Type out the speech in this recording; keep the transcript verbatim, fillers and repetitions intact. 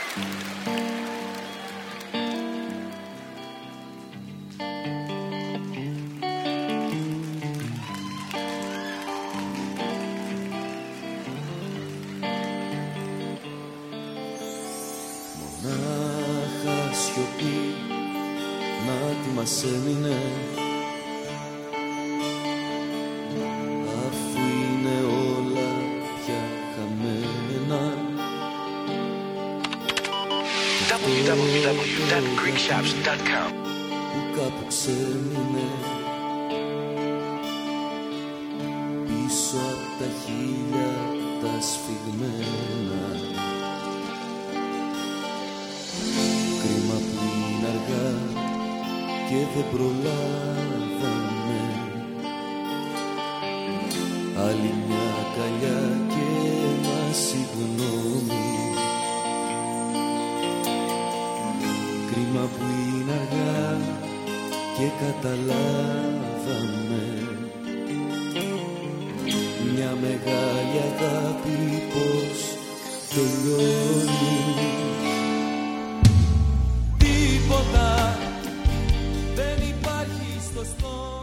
Μονάχα σιωπή, να τι μας έμεινε, αφού είναι όλα πια χαμένα. double-u double-u double-u dot greek shops dot com Που κάπου ξέμεινε πίσω απ' τα χείλια τα σφιγμένα. Κρίμα που είναι αργά και δεν προλάβαμε άλλη μια καλιά και ένα συγγνώμη. Κρίμα που είναι αργά και καταλάβαμε μια μεγάλη αγάπη πως τελειώνει. Τίποτα δεν υπάρχει στο στόμα.